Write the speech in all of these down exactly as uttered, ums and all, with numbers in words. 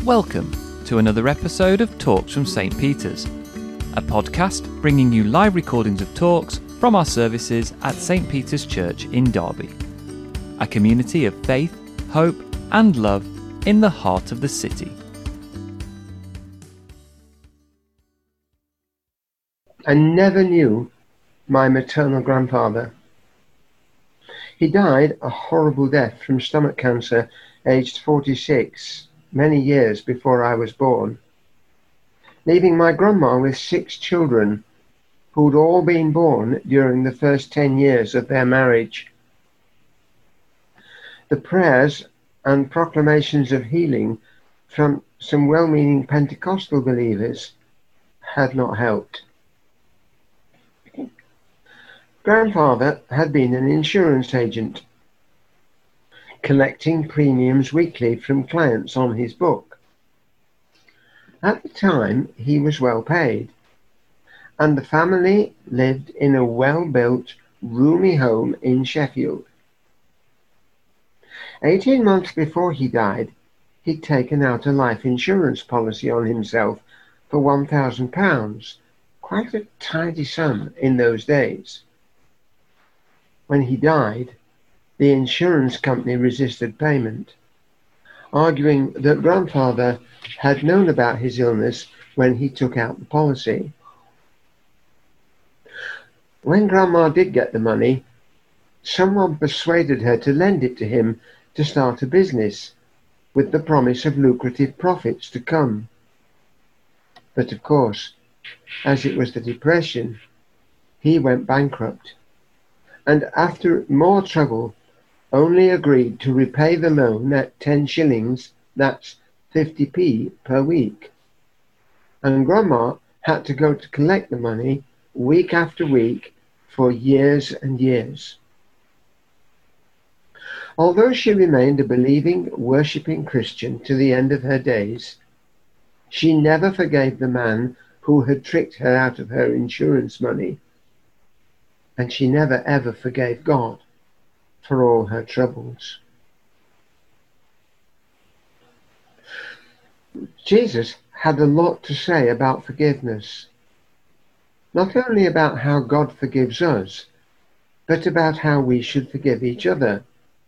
Welcome to another episode of Talks from Saint Peter's, a podcast bringing you live recordings of talks from our services at Saint Peter's Church in Derby, a community of faith, hope and love in the heart of the city. I never knew my maternal grandfather. He died a horrible death from stomach cancer, aged forty-six, many years before I was born, leaving my grandma with six children who'd all been born during the first ten years of their marriage. The prayers and proclamations of healing from some well-meaning Pentecostal believers had not helped. Grandfather had been an insurance agent, collecting premiums weekly from clients on his book. At the time, he was well paid, and the family lived in a well-built, roomy home in Sheffield. Eighteen months before he died, he'd taken out a life insurance policy on himself for one thousand pounds, quite a tidy sum in those days. When he died, the insurance company resisted payment, arguing that grandfather had known about his illness when he took out the policy. When grandma did get the money, someone persuaded her to lend it to him to start a business, with the promise of lucrative profits to come. But of course, as it was the Depression, he went bankrupt, and after more trouble, only agreed to repay the loan at ten shillings, that's fifty p per week. And grandma had to go to collect the money week after week for years and years. Although she remained a believing, worshipping Christian to the end of her days, she never forgave the man who had tricked her out of her insurance money, and she never ever forgave God for all her troubles. Jesus had a lot to say about forgiveness, not only about how God forgives us, but about how we should forgive each other.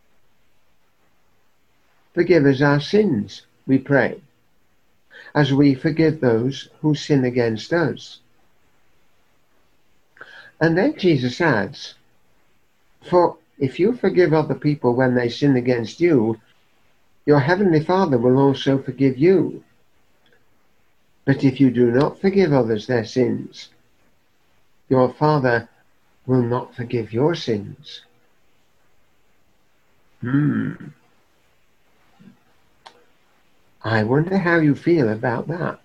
Forgive us our sins, we pray, as we forgive those who sin against us. And then Jesus adds, for if you forgive other people when they sin against you, your heavenly Father will also forgive you. But if you do not forgive others their sins, your Father will not forgive your sins. Hmm. I wonder how you feel about that.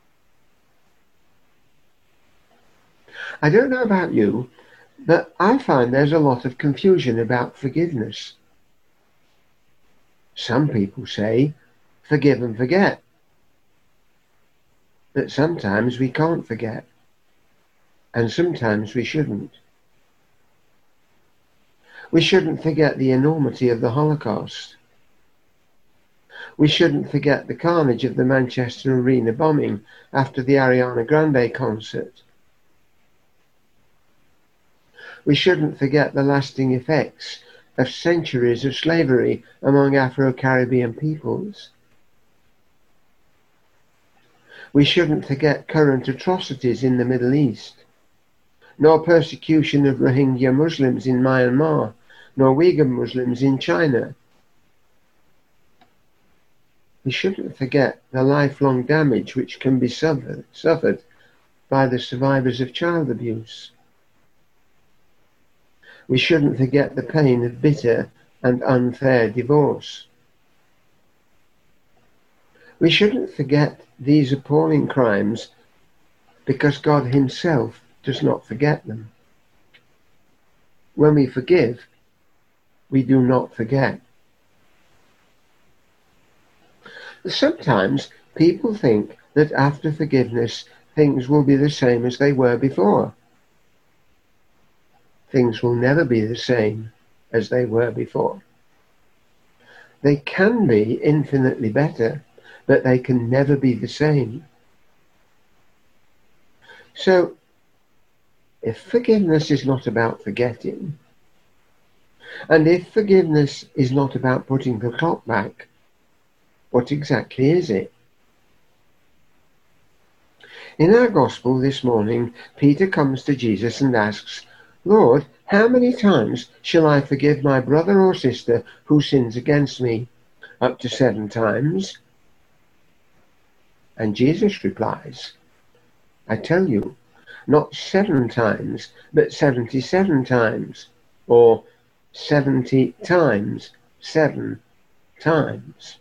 I don't know about you, but I find there's a lot of confusion about forgiveness. Some people say, forgive and forget. But sometimes we can't forget, and sometimes we shouldn't. We shouldn't forget the enormity of the Holocaust. We shouldn't forget the carnage of the Manchester Arena bombing after the Ariana Grande concert. We shouldn't forget the lasting effects of centuries of slavery among Afro-Caribbean peoples. We shouldn't forget current atrocities in the Middle East, nor persecution of Rohingya Muslims in Myanmar, nor Uyghur Muslims in China. We shouldn't forget the lifelong damage which can be suffered, suffered by the survivors of child abuse. We shouldn't forget the pain of bitter and unfair divorce. We shouldn't forget these appalling crimes because God himself does not forget them. When we forgive, we do not forget. Sometimes people think that after forgiveness, things will be the same as they were before. Things will never be the same as they were before. They can be infinitely better, but they can never be the same. So, if forgiveness is not about forgetting, and if forgiveness is not about putting the clock back, what exactly is it? In our Gospel this morning, Peter comes to Jesus and asks, "Lord, how many times shall I forgive my brother or sister who sins against me? Up to seven times?" And Jesus replies, "I tell you, not seven times, but seventy-seven times, or seventy times seven times."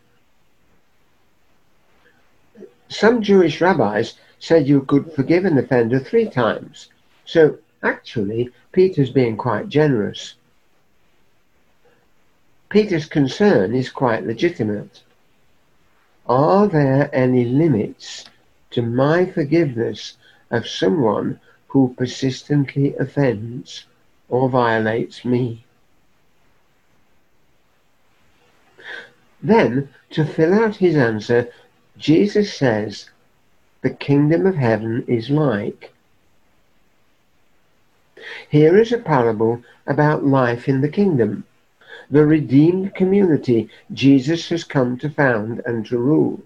Some Jewish rabbis said you could forgive an offender three times. So actually, Peter's being quite generous. Peter's concern is quite legitimate. Are there any limits to my forgiveness of someone who persistently offends or violates me? Then, to fill out his answer, Jesus says, the kingdom of heaven is like. Here is a parable about life in the kingdom, the redeemed community Jesus has come to found and to rule.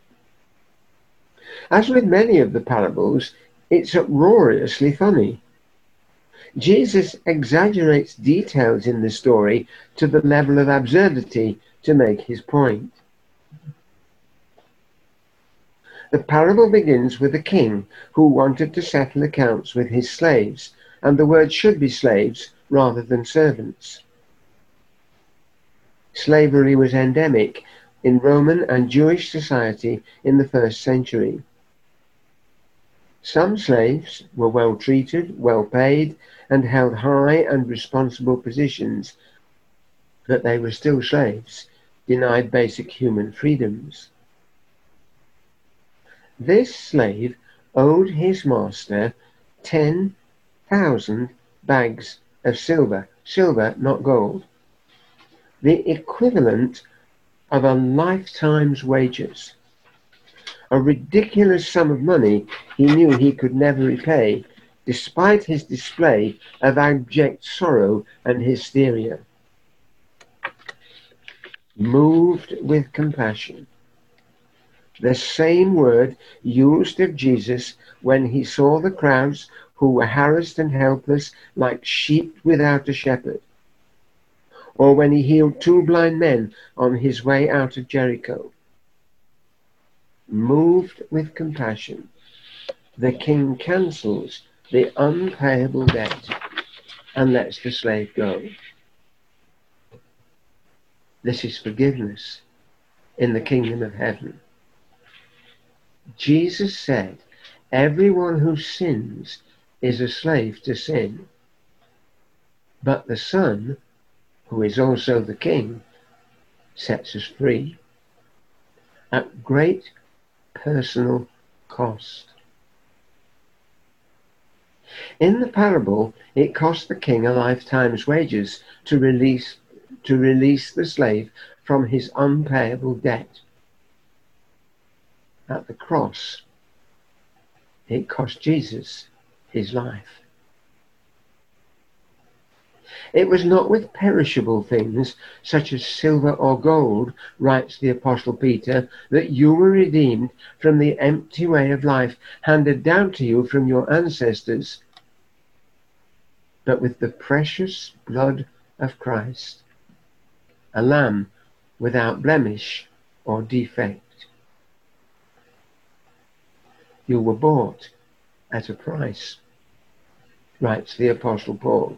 As with many of the parables, it's uproariously funny. Jesus exaggerates details in the story to the level of absurdity to make his point. The parable begins with a king who wanted to settle accounts with his slaves, and the word should be slaves rather than servants. Slavery was endemic in Roman and Jewish society in the first century. Some slaves were well treated, well paid, and held high and responsible positions, but they were still slaves, denied basic human freedoms. This slave owed his master ten thousand bags of silver, silver, not gold, the equivalent of a lifetime's wages. A ridiculous sum of money he knew he could never repay, despite his display of abject sorrow and hysteria. Moved with compassion. The same word used of Jesus when he saw the crowds who were harassed and helpless like sheep without a shepherd, or when he healed two blind men on his way out of Jericho. Moved with compassion, the king cancels the unpayable debt and lets the slave go. This is forgiveness in the kingdom of heaven. Jesus said, everyone who sins is a slave to sin. But the Son, who is also the King, sets us free at great personal cost. In the parable, it cost the king a lifetime's wages to release, to release the slave from his unpayable debt. At the cross, it cost Jesus his life. It was not with perishable things, such as silver or gold, writes the Apostle Peter, that you were redeemed from the empty way of life handed down to you from your ancestors, but with the precious blood of Christ, a lamb without blemish or defect. You were bought at a price, writes the Apostle Paul.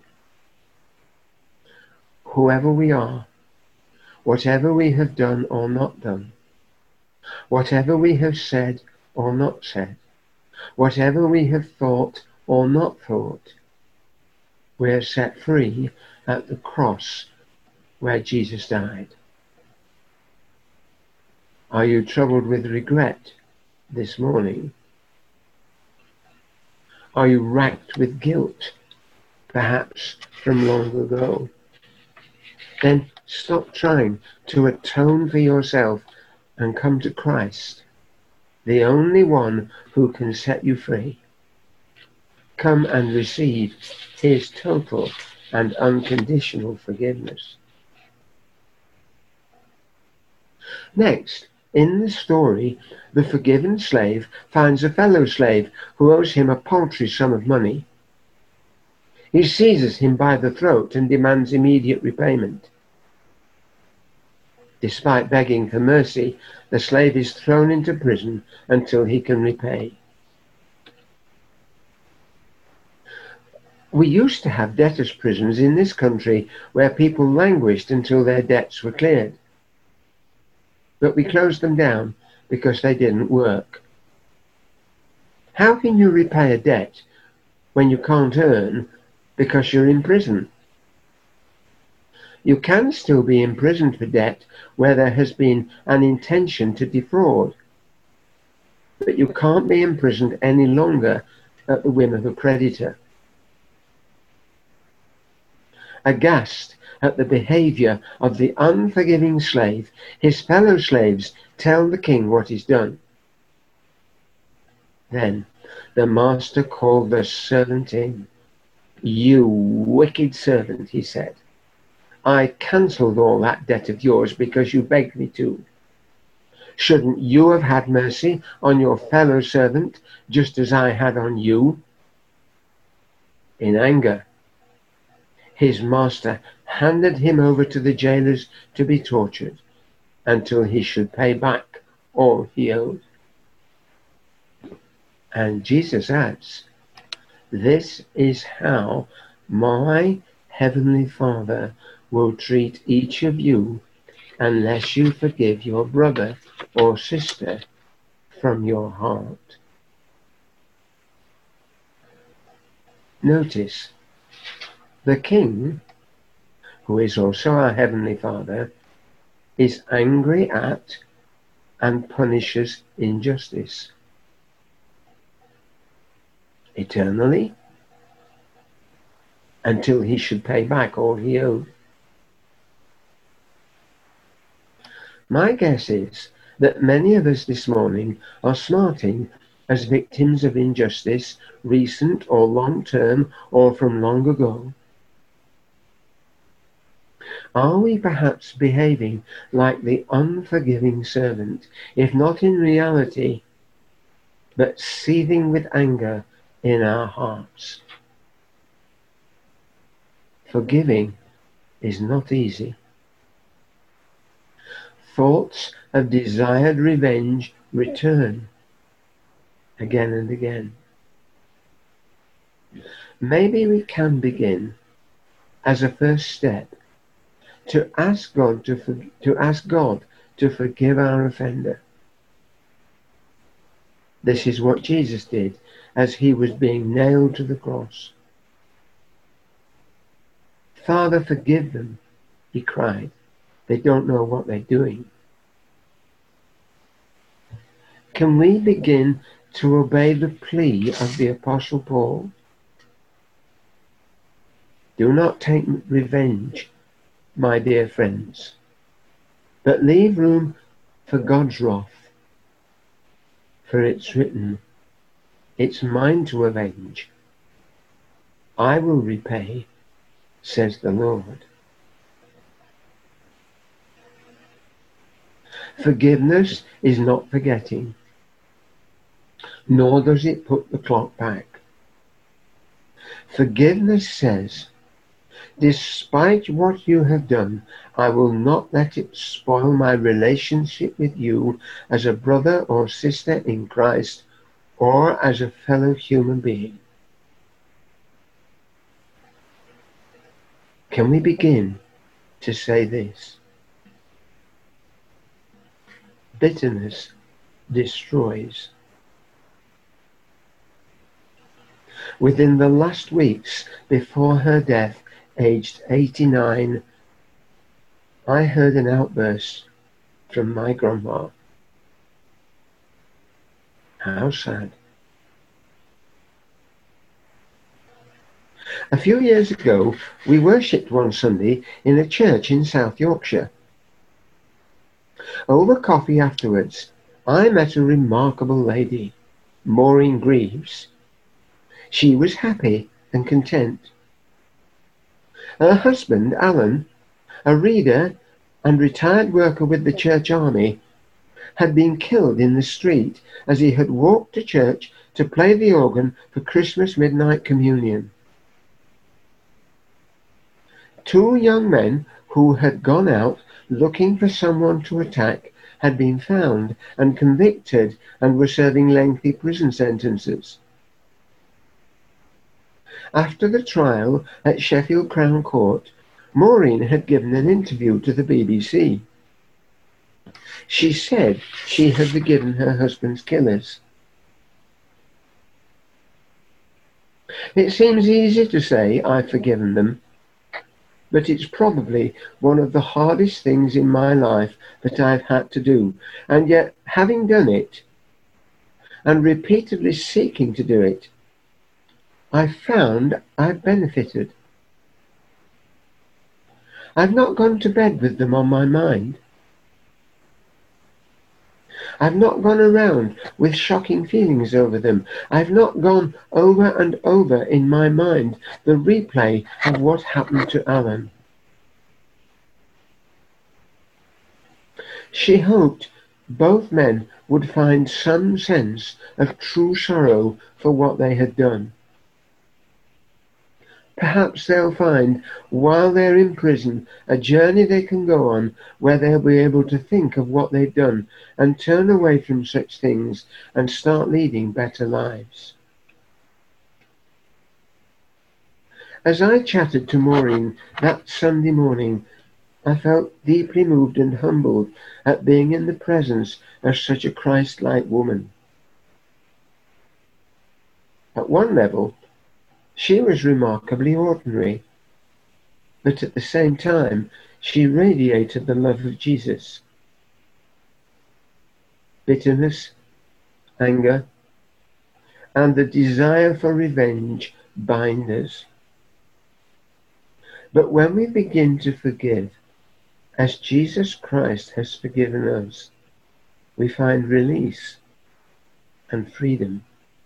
Whoever we are, whatever we have done or not done, whatever we have said or not said, whatever we have thought or not thought, we are set free at the cross where Jesus died. Are you troubled with regret this morning? Are you racked with guilt, perhaps from long ago? Then stop trying to atone for yourself and come to Christ, the only one who can set you free. Come and receive his total and unconditional forgiveness. Next, in the story, the forgiven slave finds a fellow slave who owes him a paltry sum of money. He seizes him by the throat and demands immediate repayment. Despite begging for mercy, the slave is thrown into prison until he can repay. We used to have debtors' prisons in this country where people languished until their debts were cleared. But we closed them down because they didn't work. How can you repay a debt when you can't earn because you're in prison? You can still be imprisoned for debt where there has been an intention to defraud, but you can't be imprisoned any longer at the whim of a creditor. Aghast at the behavior of the unforgiving slave, his fellow slaves tell the king what is done. Then the master called the servant in. "You wicked servant," he said, "I cancelled all that debt of yours because you begged me to. Shouldn't you have had mercy on your fellow servant just as I had on you?" In anger, his master handed him over to the jailers to be tortured until he should pay back all he owed. And Jesus adds, "This is how my heavenly Father will treat each of you unless you forgive your brother or sister from your heart." Notice, the King, who is also our Heavenly Father, is angry at and punishes injustice. Eternally, until he should pay back all he owed. My guess is that many of us this morning are smarting as victims of injustice, recent or long-term or from long ago. Are we perhaps behaving like the unforgiving servant, if not in reality, but seething with anger in our hearts? Forgiving is not easy. Thoughts of desired revenge return again and again. Maybe we can begin, as a first step, to ask God to, for, to ask God to forgive our offender. This is what Jesus did as he was being nailed to the cross. "Father, forgive them," he cried. "They don't know what they're doing." Can we begin to obey the plea of the Apostle Paul? "Do not take revenge, my dear friends, but leave room for God's wrath. For it's written, 'It's mine to avenge. I will repay, says the Lord.'" Forgiveness is not forgetting, nor does it put the clock back. Forgiveness says, "Despite what you have done, I will not let it spoil my relationship with you as a brother or sister in Christ or as a fellow human being." Can we begin to say this? Bitterness destroys. Within the last weeks before her death, aged eighty-nine, I heard an outburst from my grandma. How sad. A few years ago, we worshipped one Sunday in a church in South Yorkshire. Over coffee afterwards, I met a remarkable lady, Maureen Greaves. She was happy and content. Her husband, Alan, a reader and retired worker with the church army, had been killed in the street as he had walked to church to play the organ for Christmas midnight communion. Two young men who had gone out looking for someone to attack had been found and convicted and were serving lengthy prison sentences. After the trial at Sheffield Crown Court, Maureen had given an interview to the B B C. She said she had forgiven her husband's killers. It seems easy to say I've forgiven them, but it's probably one of the hardest things in my life that I've had to do, and yet having done it, and repeatedly seeking to do it, I've found I've benefited. I've not gone to bed with them on my mind. I've not gone around with shocking feelings over them. I've not gone over and over in my mind the replay of what happened to Alan. She hoped both men would find some sense of true sorrow for what they had done. Perhaps they'll find, while they're in prison, a journey they can go on where they'll be able to think of what they've done and turn away from such things and start leading better lives. As I chatted to Maureen that Sunday morning, I felt deeply moved and humbled at being in the presence of such a Christ-like woman. At one level, she was remarkably ordinary, but at the same time, she radiated the love of Jesus. Bitterness, anger, and the desire for revenge bind us. But when we begin to forgive, as Jesus Christ has forgiven us, we find release and freedom.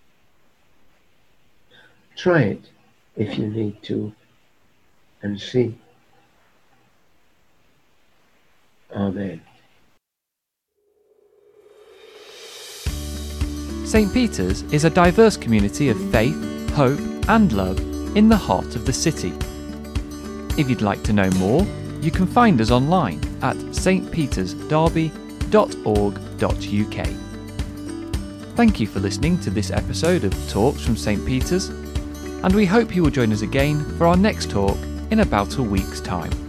Try it if you need to, and see. Amen. Saint Peter's is a diverse community of faith, hope and love in the heart of the city. If you'd like to know more, you can find us online at s t peters derby dot org dot u k. Thank you for listening to this episode of Talks from Saint Peter's, and we hope you will join us again for our next talk in about a week's time.